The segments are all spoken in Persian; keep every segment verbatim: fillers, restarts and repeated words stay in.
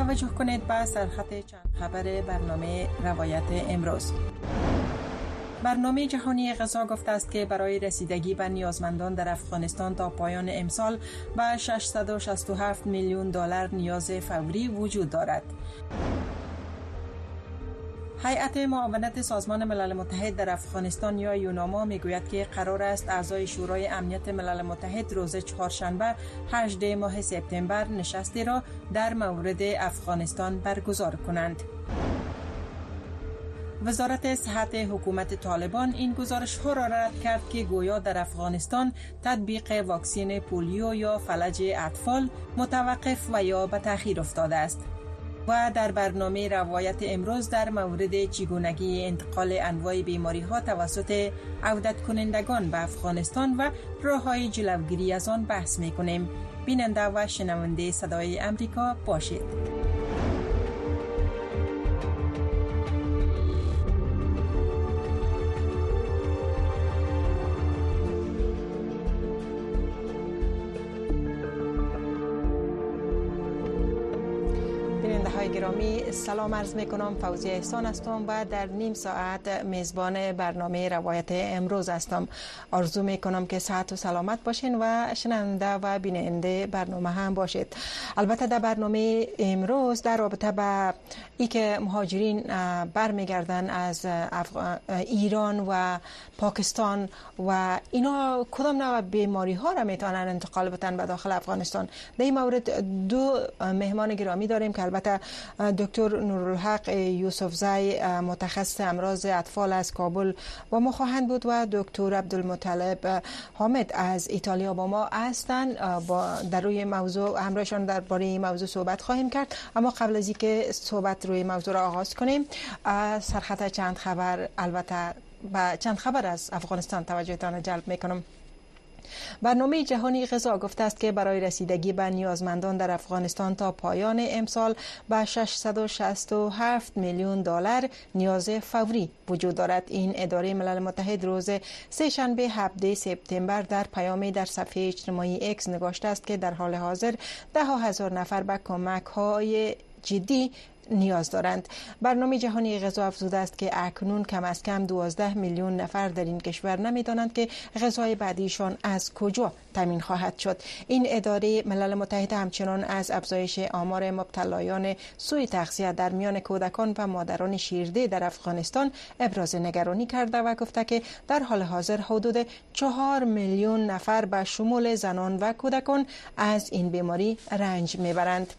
توجه کنید به سرخط چند خبر برنامه روایت امروز. برنامه جهانی غذا گفته است که برای رسیدگی به نیازمندان در افغانستان تا پایان امسال به ششصد و شصت و هفت میلیون دلار نیاز فوری وجود دارد. هیئت معاونت سازمان ملل متحد در افغانستان یا یوناما میگوید که قرار است اعضای شورای امنیت ملل متحد روز چهارشنبه هجدهم ماه سپتامبر نشستی را در مورد افغانستان برگزار کنند. وزارت صحت حکومت طالبان این گزارش ها را رد کرد که گویا در افغانستان تطبیق واکسن پولیو یا فلج اطفال متوقف و یا به تأخیر افتاده است. و در برنامه روایت امروز در مورد چگونگی انتقال انواع بیماری ها توسط عودت کنندگان به افغانستان و راه‌های جلوگیری از آن بحث می‌کنیم. بیننده و شنونده صدای امریکا باشید. گرامی سلام عرض می کنم. فوزیه احسان هستم و در نیم ساعت میزبان برنامه روایت امروز هستم. آرزو می کنم که صحت و سلامت باشین و شنونده و بیننده برنامه هم باشید. البته در برنامه امروز در رابطه با ای که مهاجرین برمیگردن از ایران و پاکستان و اینا کدام نوع بیماری ها را میتونن انتقال بدن به داخل افغانستان، در این مورد دو مهمان گرامی داریم که البته دکتر نورالحق یوسفزی متخصص امراض اطفال از کابل با ما خواهند بود و دکتر عبدالمطلب حامد از ایتالیا با ما هستند. با در روی موضوع همراهشان درباره این موضوع صحبت خواهیم کرد. اما قبل از اینکه صحبت روی موضوع را آغاز کنیم، سرخط چند خبر البته با چند خبر از افغانستان توجهتان جلب میکنم. برنامه جهانی غذا گفته است که برای رسیدگی به نیازمندان در افغانستان تا پایان امسال به ششصد و شصت و هفت میلیون دلار نیاز فوری وجود دارد. این اداره ملل متحد روز سه‌شنبه هفدهم سپتامبر در پیامی در صفحه اجتماعی اکس نگاشته است که در حال حاضر ده هزار نفر به کمک های جدی نیاز دارند. برنامه جهانی غذا افزوده است که اکنون کم از کم دوازده میلیون نفر در این کشور نمی‌دانند که غذای بعدیشان از کجا تامین خواهد شد. این اداره ملل متحد همچنان از افزایش آمار مبتلایان سوء تغذیه در میان کودکان و مادران شیرده در افغانستان ابراز نگرانی کرده و گفته که در حال حاضر حدود چهار میلیون نفر به شمول زنان و کودکان از این بیماری رنج میبرند.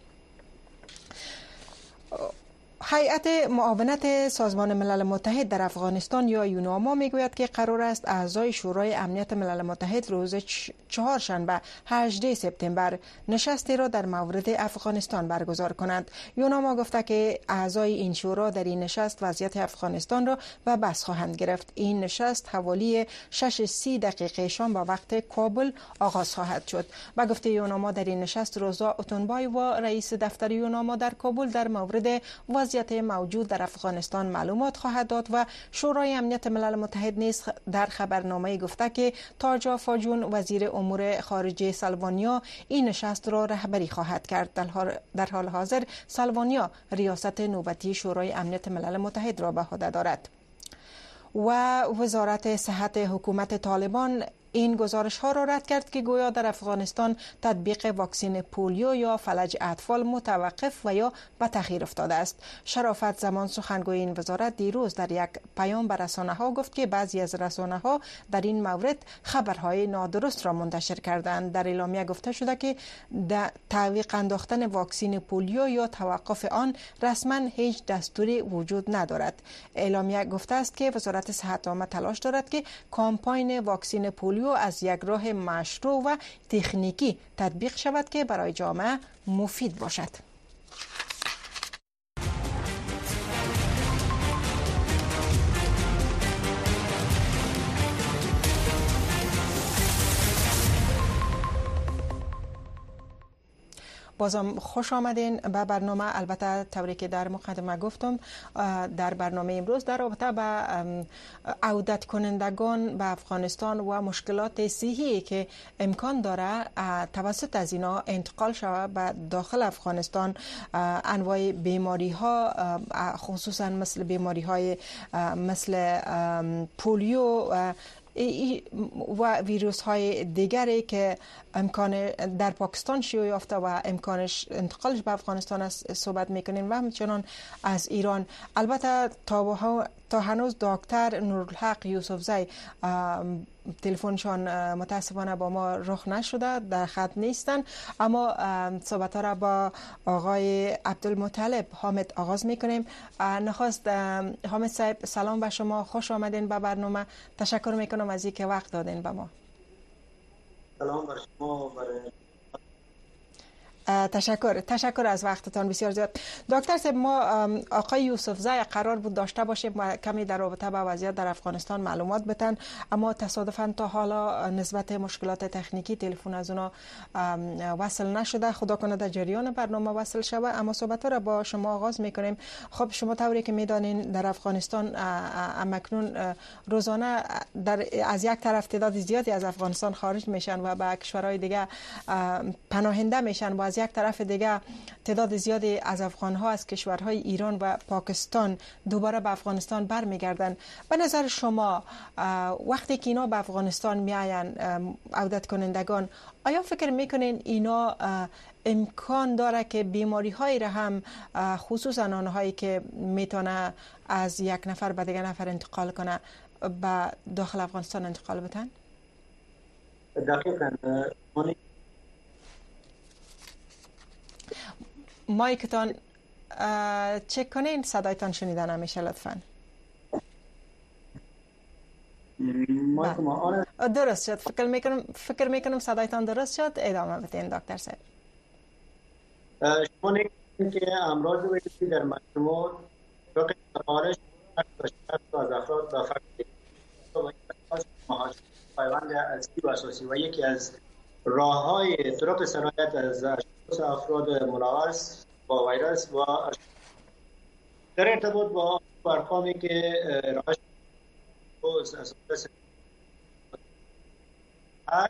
هیئت معاونت سازمان ملل متحد در افغانستان یا یوناما میگوید که قرار است اعضای شورای امنیت ملل متحد روز چهارشنبه هجدهم سپتامبر نشستی را در مورد افغانستان برگزار کنند. یوناما گفته که اعضای این شورا در این نشست وضعیت افغانستان را به بحث خواهند گرفت. این نشست حوالی شش و سی دقیقه شام با وقت کابل آغاز خواهد شد. با گفته یوناما در این نشست روزا اتونبای و رئیس دفتر یوناما در کابل در مورد وضعیت موجود در افغانستان معلومات خواهد داد و شورای امنیت ملل متحد نیز در خبرنامه گفته که تاجا فاجون وزیر امور خارجه سلوانیا این نشست را رهبری خواهد کرد. در حال حاضر سلوانیا ریاست نوبتی شورای امنیت ملل متحد را به عهده دارد. و وزارت صحت حکومت طالبان این گزارش ها را رد کرد که گویا در افغانستان تطبیق واکسن پولیو یا فلج اطفال متوقف و یا به تأخیر افتاده است. شرافت زمان سخنگوی این وزارت دیروز در یک پیام به رسانه ها گفت که بعضی از رسانه ها در این مورد خبرهای نادرست را منتشر کردند. در اعلامیه گفته شده که تعویق انداختن واکسن پولیو یا توقف آن رسما هیچ دستوری وجود ندارد. اعلامیه گفته است که وزارت صحت عامه تلاش دارد که کامپاین واکسن پولیو از یک راه مشروع و تکنیکی تطبیق شود که برای جامعه مفید باشد. بازم خوش آمدین به برنامه. البته طوری که در مقدمه گفتم در برنامه امروز در رابطه به عودت کنندگان به افغانستان و مشکلات صحی که امکان داره توسط از اینا انتقال شود به داخل افغانستان، انواع بیماری ها خصوصا مثل بیماری های مثل پولیو و ویروس های دیگری که امکان در پاکستان شیوع یافته و امکانش انتقالش به افغانستان است صحبت میکنیم و همچنان از ایران. البته تا تا هنوز دکتر نورالحق یوسفزی تلفنشان متاسفانه با ما رخ نشده، در خط نیستن، اما صحبت ها را با آقای عبدالمطلب حامد آغاز میکنیم. نخواست حامد صاحب سلام به شما، خوش آمدین به برنامه. تشکر میکنم از اینکه وقت دادین به ما. سلام بر شما. برای تشکر تشکر از وقتتان بسیار زیاد. دکتر صاحب، ما آقای یوسفزی قرار بود داشته باشیم کمی در رابطه با وضعیت در افغانستان معلومات بتن، اما تصادفاً تا حالا نسبت مشکلات تکنیکی تلفن از اونا وصل نشده. خدا کنه در جریان برنامه وصل شود، اما صحبت را با شما آغاز میکنیم. خب شما طوری که میدانین در افغانستان امکنون روزانه در از یک طرف تعداد زیادی از افغانستان خارج میشن و به کشورهای دیگه پناهنده میشن، و از یک طرف دیگه تعداد زیادی از افغان ها از کشورهای ایران و پاکستان دوباره به افغانستان برمیگردن. به نظر شما وقتی که اینا به افغانستان میاین عودت کنندگان، آیا فکر میکنین اینا امکان داره که بیماری هایی را هم خصوصا آنهایی که میتونه از یک نفر به دیگر نفر انتقال کنه به داخل افغانستان انتقال بتن؟ دقیقاً. مایکتان چک کنین، صدایتان شنیده نمیشه لطفاً. مایک ما آن درست شد. فکر میکنم فکر میکنم صدایتان درست شد. ادامه بدین دکتر صاحب. شما نگید که امراض ویروسی در مجموع رقم سفارش از افراد به فرد مهاجرت پیوند اصلی و اساسی و یکی از راه‌های طرق سرایت از افراد مناورس با ویروس و در ارتباط با ارقامی که راش از اساس هر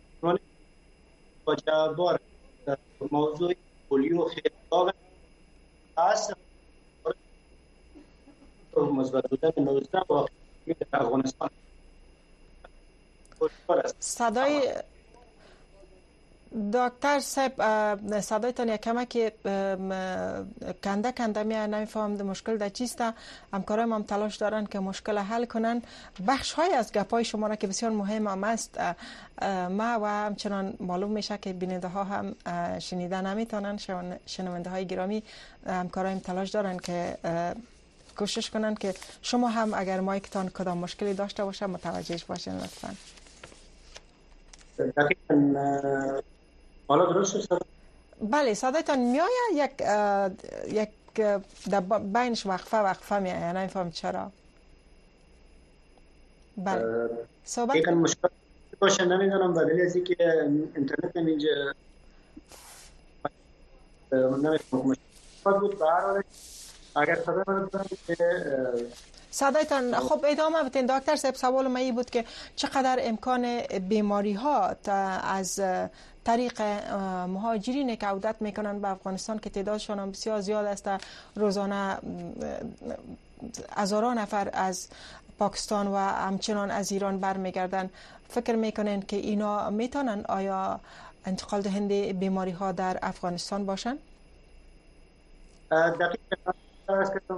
با جواب موضوع پولیو خیلی داغ است مثبت بودن نوزده واقعی در افغانستان. صدای دکتر صاحب صدایتان یک کمک کنده کنده میاد، نمیفهمم مشکل در چیست. همکارام هم تلاش دارن که مشکل حل کنن. بخش های از گپای شما را که بسیار مهم هم است ما و همچنان معلوم میشه که بیننده ها هم شنیده نمیتونن. شنونده های گرامی، همکارام تلاش دارن که کوشش کنن که شما هم اگر مایکتان کدام مشکلی داشته باشه متوجهش باشین لطفاً. دقیقاً. حالا درست شد؟ بله صدایتان میآید، یک یک در بینش وقفه وقفه میآید، نمیفهم چرا. بله صحبت یکم مشکل باشه، نمیدونم دلیل از اینکه اینترنت اینجا نمیفهم مشکل بود. به هر حال اگر صدا من که صدایتان خب ادامه بدین دکتر صاحب. سوال من این بود که چقدر امکان بیماری ها از طریق مهاجرین که عودت میکنن به افغانستان که تعدادشان هم بسیار زیاد است، روزانه هزاران نفر از پاکستان و همچنان از ایران برمیگردن، فکر میکنن که اینا میتونن آیا انتقال دهنده بیماری ها در افغانستان باشن؟ دقیقاً است که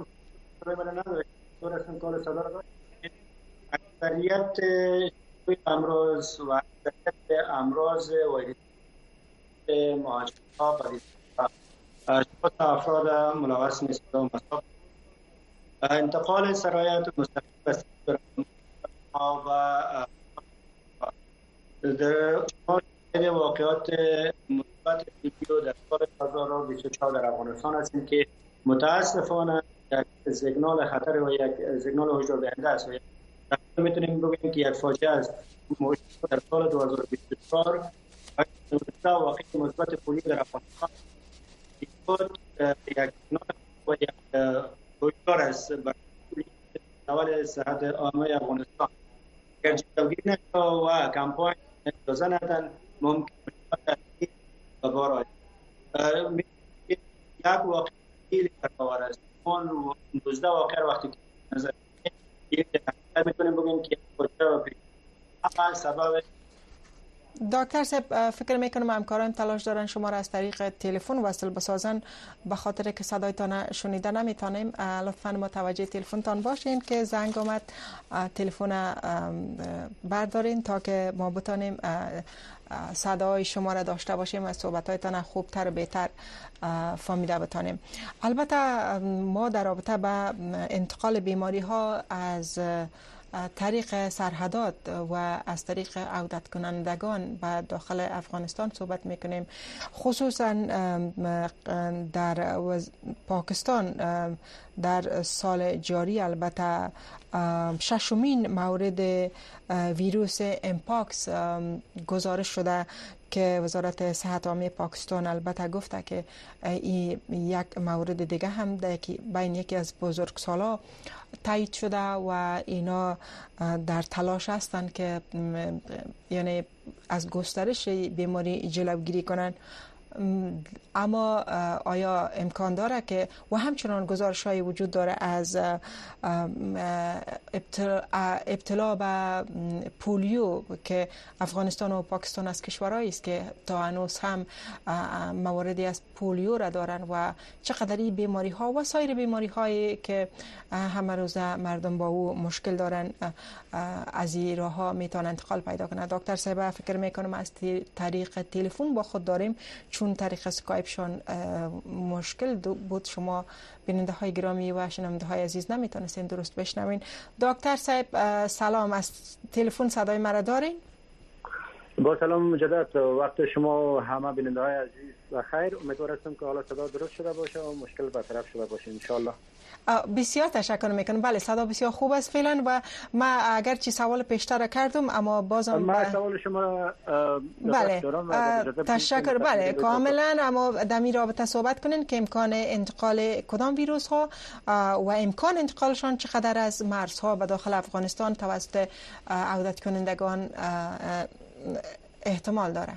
کال صدر داشت. اکثریت امراض و اکثریت امراض ویروسی مهاجرت ها برای افراد ملوث نیست و مصاب انتقال سرایت مستقیم و در واقعات مثبت ویدیو در سال هزار و بیست و چهار در افغانستان هستیم که متاسفانه یک سیگنال خطر و یک سیگنال هشدار دهنده است. و میتونیم بگیم که یک فاجعه است. در سال دو هزار و بیست و چهار واقعی مثبت پولیو در افغانستان بود یک و یک هشدار است برای اول صحت عامه افغانستان. اگر جلوگیری نشود و کمپاین اجازه ندن ممکن است به بار آید. یک واقع خیلی کارآور است. اون دوازده واقع وقتی که نظر یک میتونیم بگیم که اول سبب. دکتر صاحب فکر میکنم همکاران تلاش دارن شما را از طریق تلفن وصل بسازن، به خاطر که صدایتان شنیده نمیتونیم. لطفا متوجه تلفنتان باشین که زنگ آمد تلفن بردارین تا که ما بتونیم صدای شما را داشته باشیم و صحبتایتان خوبتر و بهتر فهمیده بتانیم. البته ما در رابطه با انتقال بیماری ها از طریق سرحدات و از طریق عودت کنندگان به داخل افغانستان صحبت میکنیم. خصوصا در پاکستان در سال جاری البته ششمین مورد ویروس امپاکس گزارش شده که وزارت صحت عامه پاکستان البته گفته که این یک مورد دیگه هم بین یکی از بزرگسالا تایید شده و اینا در تلاش هستند که یعنی از گسترش بیماری جلوگیری کنند. اما آیا امکان داره که و همچنان گزارش های وجود داره از ابتلا به پولیو که افغانستان و پاکستان از کشورهایی است که تا هنوز هم مواردی از پولیو را دارن و چقدر این بیماری ها و سایر بیماری هایی که همه روزه مردم با او مشکل دارن از این راه ها میتونن انتقال پیدا کنند. دکتر صاحب فکر میکنم از طریق تلفن با خود داریم، چون طریق اسکایپشون مشکل بود. شما بیننده های گرامی و شنونده های عزیز نمیتونستین درست بشنوین. دکتر صاحب سلام، از تلفن صدای مرا دارین؟ با سلام مجدد، وقت شما همه بیننده های عزیز و خیر. امیدوارم که حالا صدا درست شده باشه و مشکل برطرف شده باشه ان شاء الله. بسیار تشکر میکنم. بله صدا بسیار خوب است فعلا و ما اگر چی سوال پیشتر کردم اما بازم ما سوال شما بله تشکر. بله کاملا، اما در این رابطه صحبت کنین که امکان انتقال کدام ویروس ها و امکان انتقالشان چقدر از مرزها به داخل افغانستان توسط عودت کنندگان احتمال داره؟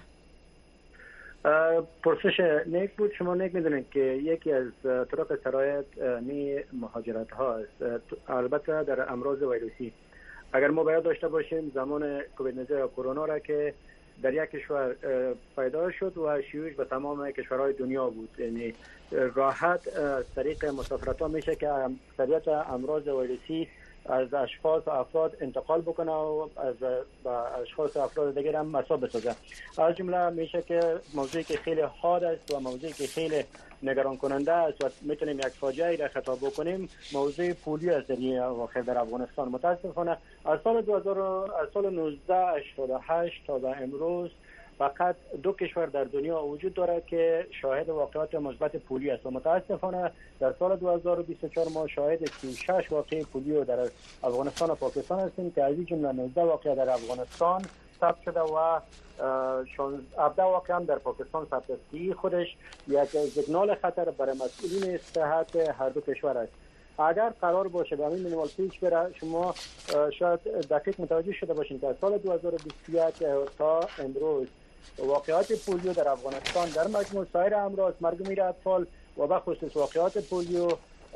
پرسش نیک بود. شما نیک میدونید که یکی از طرق سرایت نی مهاجرت ها است. البته در امراض ویروسی اگر ما باید داشته باشیم زمان کووید نوزده یا کرونا را که در یک کشور پیدا شد و شیوعش به تمام کشورهای دنیا بود، یعنی راحت از طریق مسافرت ها میشه که اکثریت امراض ویروسی از اشخاص و افراد انتقال بکنه و از با اشخاص و افراد دیگر هم مسا بسازه. از جمله میشه که موضوعی که خیلی حاد است و موضوعی که خیلی نگران کننده است و میتونیم یک فاجعه را خطاب بکنیم، موضوع پولیو است در واقع در افغانستان. متاسفانه از سال دو هزار از سال نوزده هشتاد و هشت تا به امروز فقط دو کشور در دنیا وجود دارد که شاهد واقعات مثبت پولیو است و متاسفانه در سال دو هزار و بیست و چهار ما شاهد سی و شش واقعه پولیو در افغانستان و پاکستان هستیم که از این جمله نوزده واقعه در افغانستان ثبت شده و هفده واقعه هم در پاکستان ثبت است. خودش یک سیگنال خطر برای مسئولین صحت هر دو کشور است. اگر قرار باشه در این منوال پیش بره، شما شاید دقیق متوجه شده باشین که از سال دو هزار و بیست و یک تا امروز واقعات پولیو در افغانستان در مجموع سایر امراض، مرگ میر اطفال و به خصوص واقعات پولیو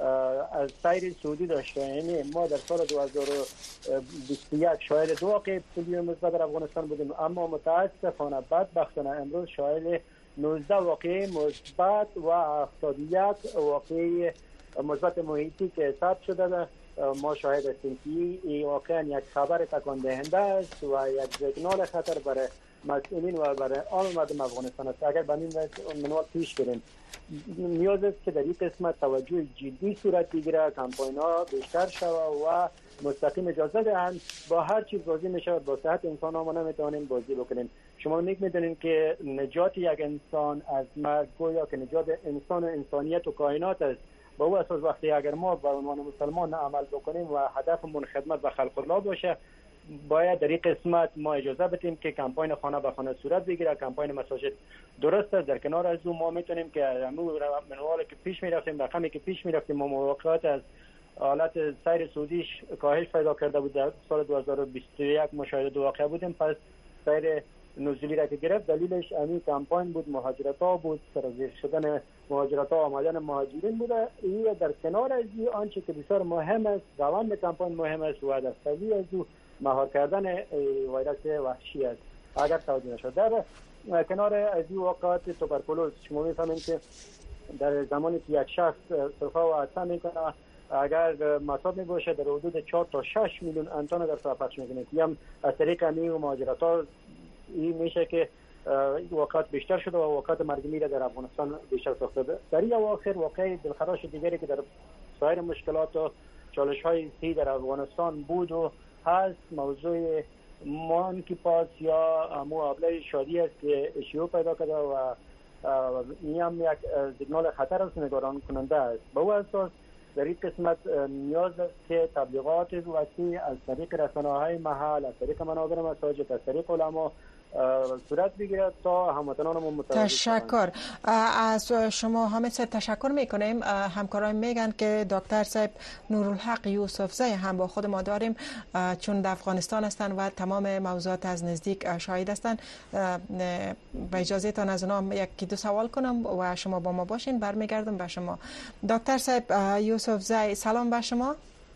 از سیر سعودی داشته. یعنی ما در سال دو هزار و بیست و یک شاهد دو واقعه پولیو مثبت در افغانستان بودیم، اما متاسفانه بدبختانه امروز شاهد نوزده واقعه مثبت و هفتاد و یک واقعه مثبت محیطی که ثبت شده ما شاهد هستیم که این واقعا یک خبر تکان دهنده است و یک سیگنال خطر برای مسئولین و برای عام مردم افغانستان است. اگر به این منوال پیش بریم نیاز است که در این قسمت توجه جدی صورت بگیره، کمپاین‌ها بیشتر شود و مستقیم اجازه دهند. با هر چیز بازی میشود، با صحت انسان ها ما نمیتوانیم بازی بکنیم. شما نیک میدونید که نجات یک انسان از مرگ گویا که نجات انسان و انسانیت و کائنات است. با او اساس وقتی اگر ما به عنوان مسلمان عمل بکنیم و هدفمون خدمت به خلق الله باشه، باید در این قسمت ما اجازه بدیم که کمپاین خانه به خانه صورت بگیره. کمپاین مساجد درست است. در کنار از اون ما میتونیم که منوالی که پیش میرفتیم، رقمی که پیش میرفتیم، ما موقعات از حالت سیر سعودیش کاهش پیدا کرده بود. در سال دو هزار و بیست و یک مشاهده دو واقعه بودیم، پس سیر نزولی را که گرفت دلیلش همین کمپاین بود، مهاجرت ها بود، سرازیر شدن مهاجرت ها، آمدن مهاجرین بوده. این در کنار از این آنچه که بسیار مهم است، روند کمپاین مهم است و در سوی از او مهار کردن ویروس وحشی است. اگر توجه نشد در کنار از این واقعات توبرکولوز، شما میفهمید که در زمانی که یک شخص سرفه و عطسه میکنه، اگر مصاب میباشه در حدود چهار تا شش میلیون انتان در سال پخش میکنه. هم از طریق همین مهاجرت ها این میشه که واقعات بیشتر شده و واقعات مرگمی را در افغانستان بیشتر ساخته. در این اواخر واقعی دلخراش دیگری که در سایر مشکلات و چالش های سی در افغانستان بود و هست موضوع مانکی پاس یا معامله شادی است که شیوع پیدا کرده و این هم یک سیگنال خطر است، نگران کننده است. به او اساس در این قسمت نیاز است که تبلیغات وسیع از طریق رسانه‌های محل، از طریق منابر مساجد، از طریق علما صورت بگیرد تا هموطنانمون متوجه تشکر از شما حامد صاحب. تشکر میکنیم. همکاران میگن که دکتر صاحب نورالحق یوسفزی هم با خود ما داریم، چون در افغانستان هستند و تمام موضوعات از نزدیک شاهد هستند. با اجازه تان از اونا یکی دو سوال کنم و شما با ما باشین، برمیگردم به شما. دکتر صاحب یوسفزی، سلام به شما.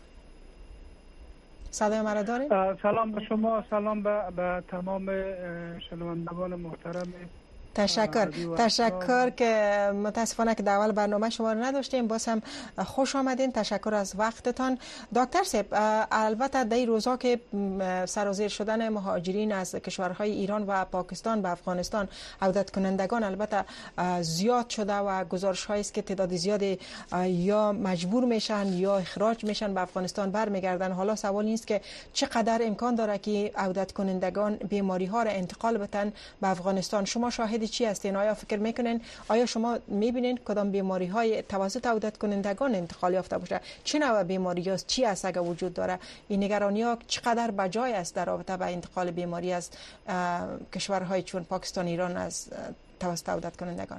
صدای مرا دارید؟ سلام به شما، سلام به, به تمام شنوندگان محترم. تشکر تشکر که متاسفانه که در اول برنامه شما رو نداشتیم، باز هم خوش آمدین. تشکر از وقتتان. دکتر صاحب، البته در این روزها که سرازیر شدن مهاجرین از کشورهای ایران و پاکستان به افغانستان، عودت کنندگان البته زیاد شده و گزارش هایی است که تعداد زیادی یا مجبور میشن یا اخراج میشن به افغانستان برمیگردن. حالا سوال این است که چقدر امکان داره که عودت کنندگان بیماری ها را انتقال بدن به افغانستان؟ شما شاهد چی هستین؟ آیا فکر میکنین، آیا شما میبینین کدام بیماری های توسط عودت کنندگان انتقال یافته باشه؟ چه نوع بیماری است؟ چی است اگر وجود داره؟ این نگرانی ها چقدر بجای است در رابطه با انتقال بیماری از کشورهای چون پاکستان، ایران از توسط عودت کنندگان؟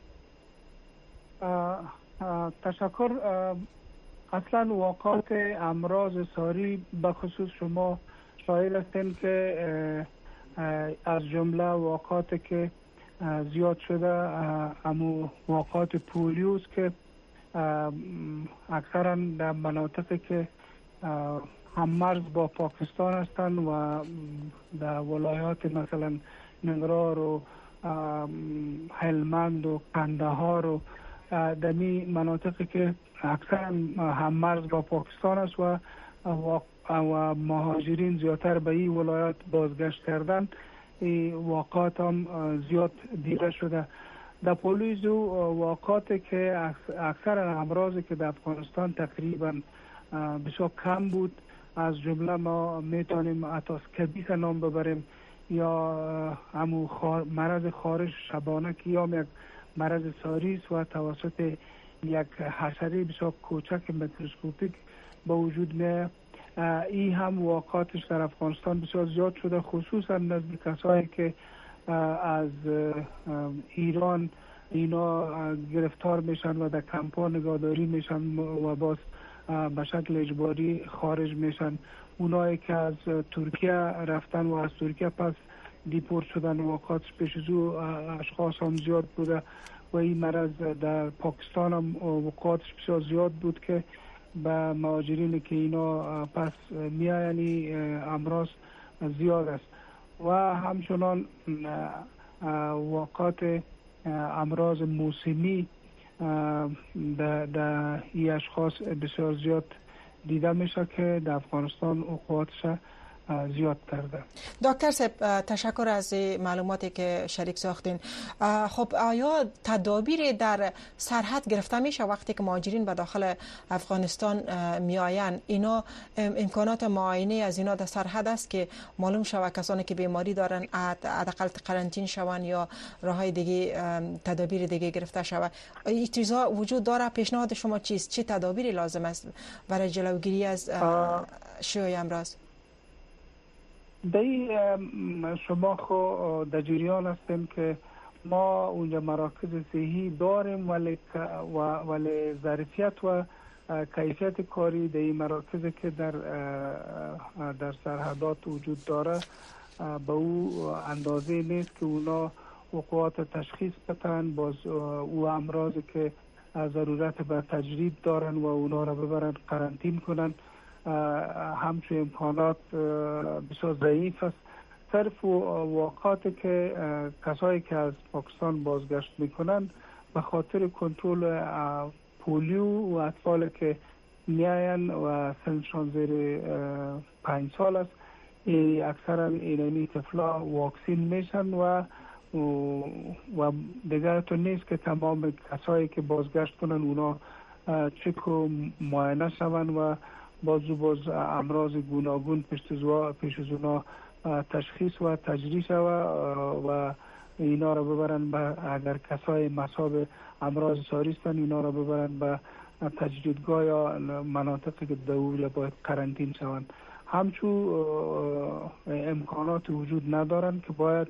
آه آه تشکر. اصلا واقعات امراض ساری به خصوص شما شاهد هستین که از جمله واقعاتی که زیاد شده امو واقعات پولیوز که اکثرا در مناطقی که هممرز با پاکستان هستند و در ولایات مثلا ننگرهار و هلمند و قندهار و در می مناطقی که اکثرا هممرز با پاکستان است و و مهاجرین زیادتر به این ولایات بازگشت کردن، واقعات هم زیاد دیده شده. در پولیس و واقعاتی که اکثر امراضی که در افغانستان تقریبا بسیار کم بود، از جمله ما میتونیم اتاسکبیس نام ببریم یا همو خار مرض خارش شبانه که یا یک مرض ساری است و توسط یک حشره بسیار کوچک میکروسکوپیک به وجود میاد. این هم واقعاتش در افغانستان بسیار زیاد شده، خصوصا نزد کسایی که از ایران اینا گرفتار میشن و در کمپ‌ها نگهداری میشن و باز به شکل اجباری خارج میشن. اونایی که از ترکیه رفتن و از ترکیه پس دیپورت شدن، واقعاتش پیش از او اشخاص هم زیاد بوده و این مرض در پاکستان هم واقعاتش بسیار زیاد بود که به مهاجرین که اینا پس میایانی امراض زیاد است و همچنان واقعات امراض موسمی در این اشخاص بسیار زیاد دیده میشه که در افغانستان وقوعاتش زیاد کرده. دکتر صاحب، تشکر از معلوماتی که شریک ساختین. خب آیا تدابیر در سرحد گرفته میشه وقتی که مهاجرین به داخل افغانستان میآیند؟ اینا امکانات معاینه از اینا در سرحد است که معلوم شود کسانی که بیماری دارن حداقل قرنطینه شوند یا راههای دیگه تدابیر دیگه گرفته شود؟ این چیزا وجود داره؟ پیشنهاد شما چیست؟ چه تدابیری لازم است برای جلوگیری از شیوع امراض؟ دی شما خو در جریان هستیم که ما اونجا مراکز صحی داریم، ولی ولی ظرفیت و کیفیت کاری در این مراکز که در در سرحدات وجود داره به او اندازه نیست که اونا وقوعات تشخیص بدن، باز او امراضی که ضرورت به تجرید دارن و اونا را ببرن قرنطین کنن همچون امکانات بسیار ضعیف است. صرف واقعاتی که کسایی که از پاکستان بازگشت میکنن به خاطر کنترل پولیو و اطفال که میاین و سنشان زیر پنج سال است، اکثرا اینمی طفلا واکسین میشن و و دیگر تو نیست که تمام کسایی که بازگشت کنن اونا چک و معاینه شون و بازو باز امراض گوناگون پیش از اونا تشخیص و تجریح شود و اینا را ببرن به، اگر کسای مصاب امراض ساری هستند اینا را ببرن به تجدیدگاه یا مناطقی که دور باید قرنطین شوند. همچون امکانات وجود ندارن که باید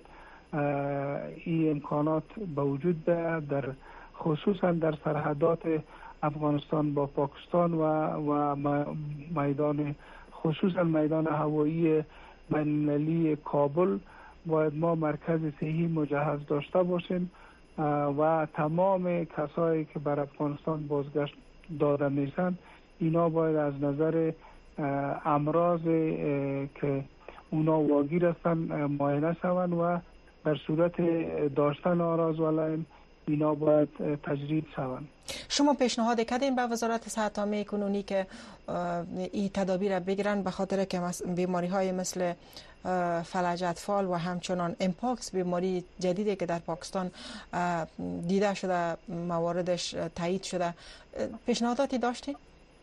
این امکانات به وجود بیاید در خصوصا در سرحدات افغانستان با پاکستان و و میدان خصوصا میدان هوایی بین‌المللی کابل باید ما مرکز صحی مجهز داشته باشیم و تمام کسایی که بر افغانستان بازگشت داده میشن اینا باید از نظر امراض که اونا واگیر هستن معاینه شوند و در صورت داشتن آراز ولعین اینا باید تجرید شوند. شما پیشنهاد کردین به وزارت صحت عامه کنونی که این تدابیر را بگیرن به خاطر که بیماری های مثل فلج اطفال و همچنان امپاکس، بیماری جدیدی که در پاکستان دیده شده مواردش تایید شده، پیشنهاداتی داشتین؟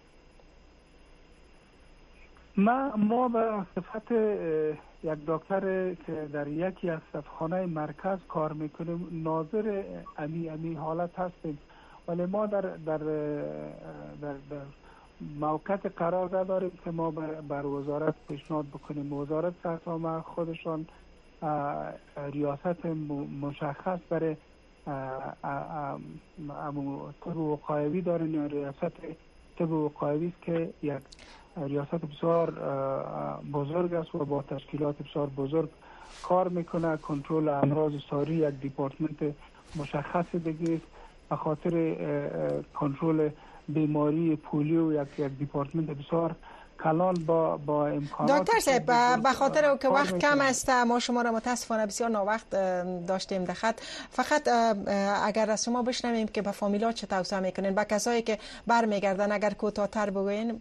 ما ما به صفت یک دکتر که در یکی از صفخانه مرکز کار میکنیم ناظر امی امی حالت هستیم، ولی ما در در در, در موقعیت قرار نداریم که ما بر, بر وزارت پیشنهاد بکنیم. وزارت صحت عامه خودشان ریاست مشخص برای طب وقایوی دارن یا ریاست طب وقایوی است که یک ریاست بسیار بزرگ است و با تشکیلات بسیار بزرگ کار میکنه. کنترل امراض ساری یک دیپارتمنت مشخص دیگه است. به خاطر کنترل بیماری پولیو یک یک دیپارتمنت بسیار کلان با با امکانات. دکتر صاحب به خاطر که وقت کم است ما شما را متاسفانه بسیار ناوقت داشتیم در خط، فقط اگر از شما بشنویم که به فامیلا چه توصیه میکنین، به کسایی که برمیگردن، اگر کوتاه‌تر بگوین.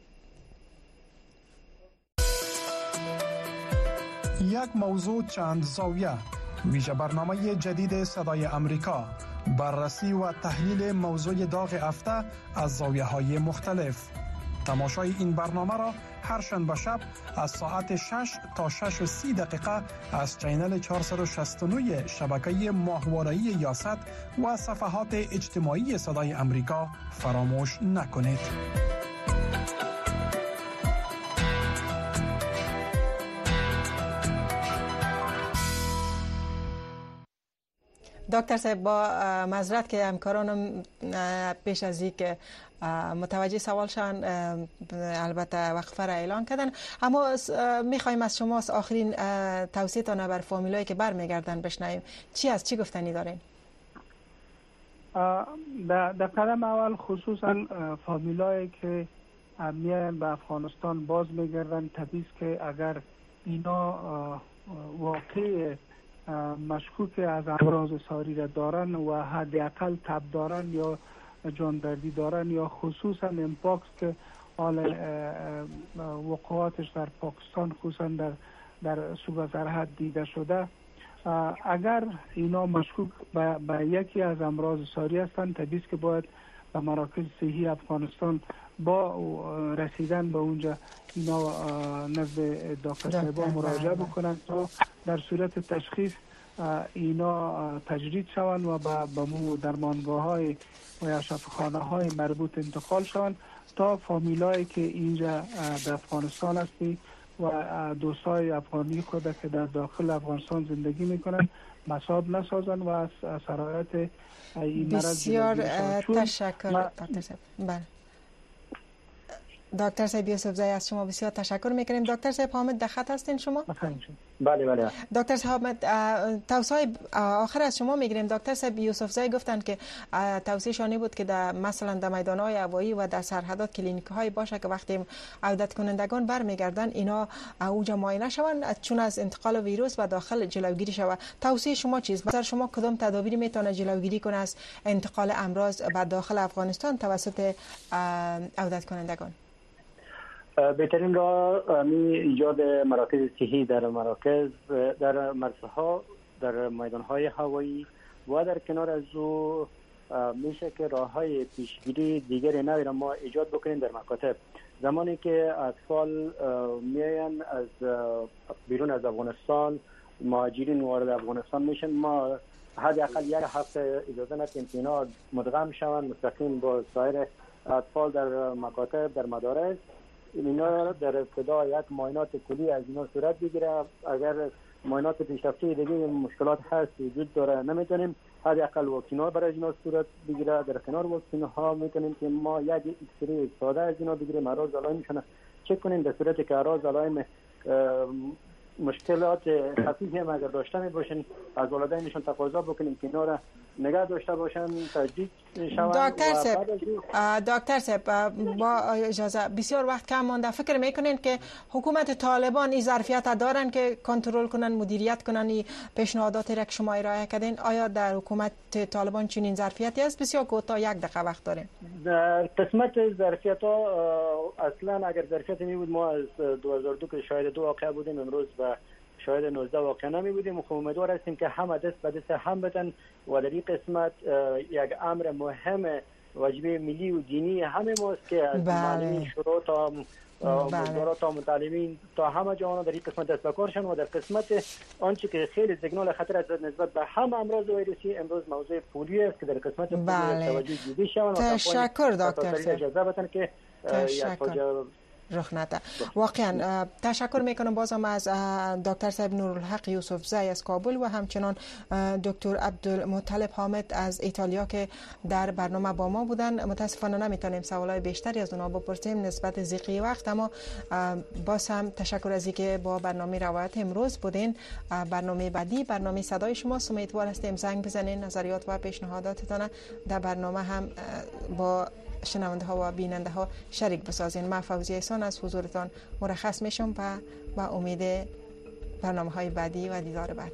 یک موضوع چند زاویه، ویژه برنامه جدید صدای امریکا، بررسی و تحلیل موضوع داغ هفته از زاویه های مختلف. تماشای این برنامه را هر شنبه شب از ساعت شش تا شش و سی دقیقه از چینل چهارصد و شصت و نه شبکه ماهواره‌ای یاست و صفحات اجتماعی صدای امریکا فراموش نکنید. دکتر صاحب با معذرت که همکارانم پیش از این که متوجه سوالشان البته وقفه را اعلان کردن، اما میخوایم از شما آخرین توصیه تان بر فامیلایی که برمیگردن بشنویم. چی از چی گفتنی دارین؟ در قدم اول خصوصا فامیلایی که میان به افغانستان باز میگردن، طبیعی است که اگر اینا واقعی مشکوک از امراض ساری را دارن و حداقل تب دارن یا جاندردی دارن یا خصوصا امپاکس که حال وقوعاتش در پاکستان خصوصا در در صوبه سرحد دیده شده، اگر اینا مشکوک به یکی از امراض ساری هستند، طبیعی است که باید به مراکز صحی افغانستان با رسیدن به اونجا اینا نزد دکتر صاحبا مراجعه بکنن تا در صورت تشخیص اینا تجرید شوند و به مو درمانگاه های و یا شفاخانه های مربوط انتقال شوند تا فامیلایی که اینجا در افغانستان هستی و دوستای افغانی خود که در داخل افغانستان زندگی میکنن مصاب نسازن و از سرایت این مرض بسیار تشکر دکتر صاحب. بله دکتر صاحب یوسف زی از شما بسیار تشکر میکنیم. دکتر صاحب حامد در خط هستین شما؟ بله بله. دکتر صاحب توصیه آخر از شما میگیریم. دکتر صاحب یوسف زی گفتند که توصیه شانی بود که در مثلا در میدان‌های هوایی و در سرحدات کلینیک های باشه که وقتی عودت کنندگان برمیگردن اینا اوجا معاینه شوند چون از انتقال ویروس و داخل جلوگیری شود. توصیه شما چیست؟ مثلا شما کدام تدابیری میتونه جلوگیری کنه از انتقال امراض به داخل افغانستان توسط عودت کنندگان؟ بهترین راه می ایجاد مراکز صحی در مراکز در مرزها در میدانهای هوایی و در کنار از او میشه که راههای پیشگیری دیگری نداره ما ایجاد بکنیم در مکاتب. زمانی که اطفال میاین از بیرون از افغانستان مهاجرین وارد افغانستان میشن ما حداقل یک هفته اجازه ندیم که اینا مدغم شوند مستقیم با سایر اطفال در مکاتب در مدارس. اینا در ابتدا یک معاینات کلی از اینا صورت بگیره. اگر معاینات پیشرفته دیگه مشکلات هست وجود داره نمیتونیم حداقل واکسین‌ها برای اینا صورت بگیره. در کنار واکسین‌ها میتونیم که ما یک اکسری ساده از اینا بگیریم اراز علائمشون چک کنیم. در صورتی که اراز علائم مشکلات خفیفی هم اگر داشته می باشن از والدینشون تقاضا بکنیم که اینا را نگاه داشته باشن تجدید شوند. دکتر صاحب دکتر صاحب با اجازه بسیار وقت کم مانده فکر میکنین که حکومت طالبان این ظرفیت دارن که کنترل کنن مدیریت کنن این پیشنهادات را که شما ارائه کردین؟ آیا در حکومت طالبان چنین ظرفیتی است؟ بسیار کوتاه یک دقیقه وقت داریم. در قسمت ظرفیت ها اصلا اگر ظرفیت می بود ما از دو هزار و دو که شاید دو واقعه بودیم امروز و شاید نوزده واقعه نمی بودیم. امیدوار هستیم که همه دست به دست هم بدن و در این قسمت یک امر مهم واجبه ملی و دینی همه ماست که از معلمین شروع تا مدارات تا متعلمین تا همه جوانان در این قسمت دست به کار شدن و در قسمت آنچه که خیلی سیگنال خطر است نسبت به همه امراض ویروسی امروز موضوع پولیو است که در قسمت پولیو توجه دیده شود. تشکر دکتر صاحب. اجازه بدن که تشکر رخ نده. واقعا تشکر میکنم بازم از دکتر صاحب نورالحق یوسف زی از کابل و همچنان دکتر عبدالمطلب حامد از ایتالیا که در برنامه با ما بودن. متاسفانه نمیتونیم سوالای بیشتری از اونها بپرسیم نسبت ضیق وقت، اما باز هم تشکر از اینکه با برنامه روایت امروز بودین. برنامه بعدی برنامه صدای شما امیدوار هستیم زنگ بزنین نظریات و پیشنهاداتتان در برنامه هم با شنونده ها و بیننده ها شریک بسازین. من فوزیه احسان از حضورتان مرخص میشم و با امید برنامه های بعدی و دیدار بعد.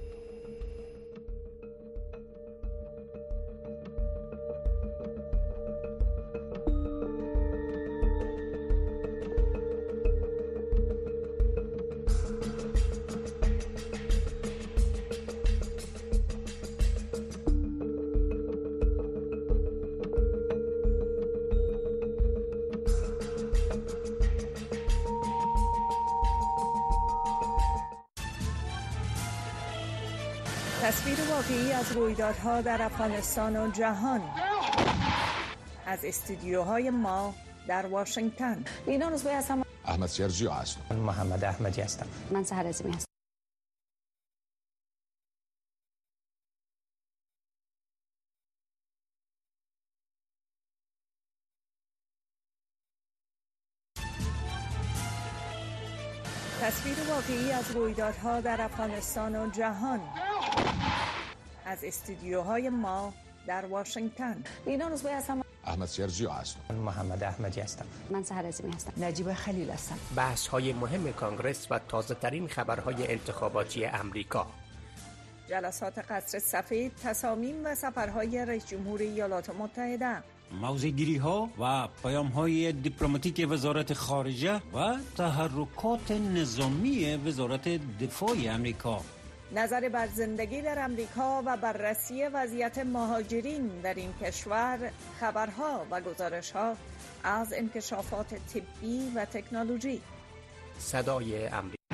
تصویر واقعی از رویدادها در افغانستان و جهان از استودیوهای ما در واشنگتن. اینا روزبه هستم. احمد سرجیو هستم. محمد احمدی هستم. من سحر عظیمی هستم. تصویر واقعی از رویدادها در افغانستان و جهان از استودیوهای ما در واشنگتن. اینا روزبه هستم. احمد سرجیو هستم. محمد احمدی هستم. من سحر عظیمی هستم. نجیب خلیل هستم. بحث های مهم کانگرس و تازه ترین خبرهای انتخاباتی امریکا. جلسات قصر سفید، تصامیم و سفرهای رئیس جمهور ایالات متحده. موضع‌گیری ها و پیام های دیپلماتیک وزارت خارجه و تحرکات نظامی وزارت دفاع امریکا. نظر بر زندگی در امریکا و بررسی وضعیت مهاجرین در این کشور، خبرها و گزارش‌ها از انکشافات طبی و تکنولوژی. صدای امریکا.